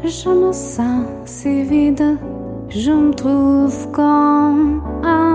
Je me sens si vide, je me trouve comme un